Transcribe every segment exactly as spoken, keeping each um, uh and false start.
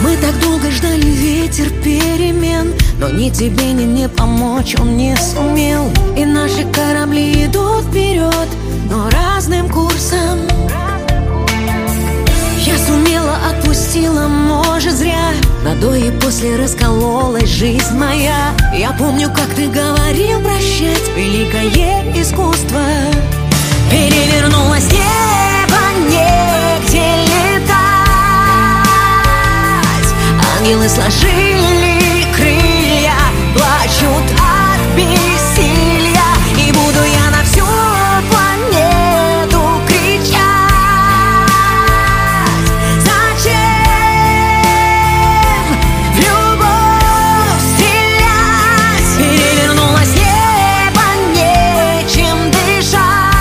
Мы так долго ждали ветер перемен, но ни тебе, ни мне помочь он не сумел. И наши корабли идут вперед, но разным курсом. Я сумела, отпустила, может зря, на до и после раскололась жизнь моя. Я помню, как ты говорил прощать, великое искусство. Перевернулось небо, негде летать. Ангелы сложили крылья, плачут от бессилия. И буду я на всю планету кричать: зачем в любовь стрелять? Перевернулось небо, нечем дышать.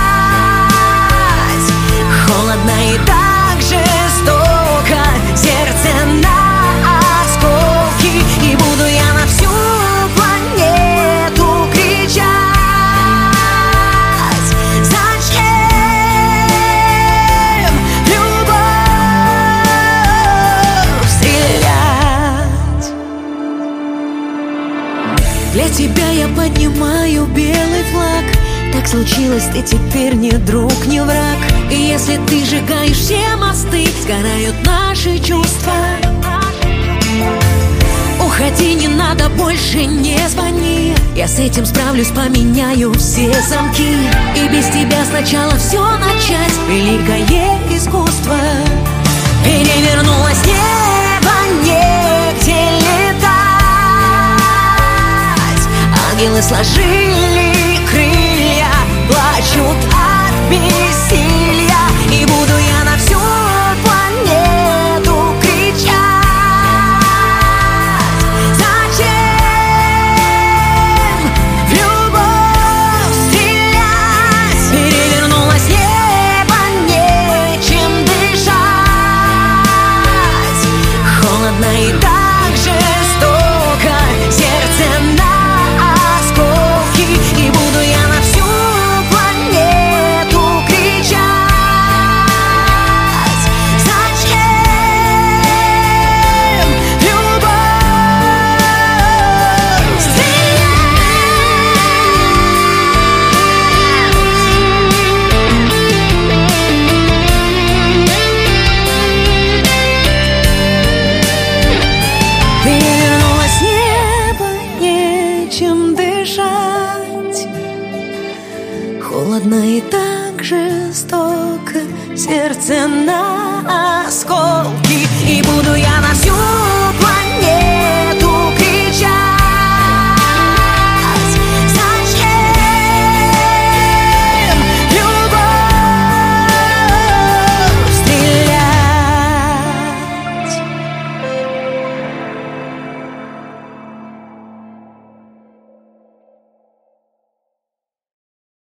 Холодно и так жестоко, сердце на осколки. И буду я на всю планету кричать: зачем в любовь стрелять? Для тебя я поднимаю белый флаг. Так случилось, ты теперь не друг, не враг. И если ты сжигаешь все мосты, сгорают наши чувства. Уходи, не надо, больше не звони. Я с этим справлюсь, поменяю все замки. И без тебя сначала все начать, великое искусство. Перевернулось небо, негде летать. Ангелы сложили крылья, плачут от бессилия. И буду я на всю планету кричать: зачем в любовь стрелять? Перевернулось небо, нечем дышать. Холодно и так жестоко, сердце на осколки. И буду я на всю планету кричать: зачем в любовь стрелять? Перевернулось небо, нечем дышать. Холодно и так жестоко, сердце на осколки. И буду я на всю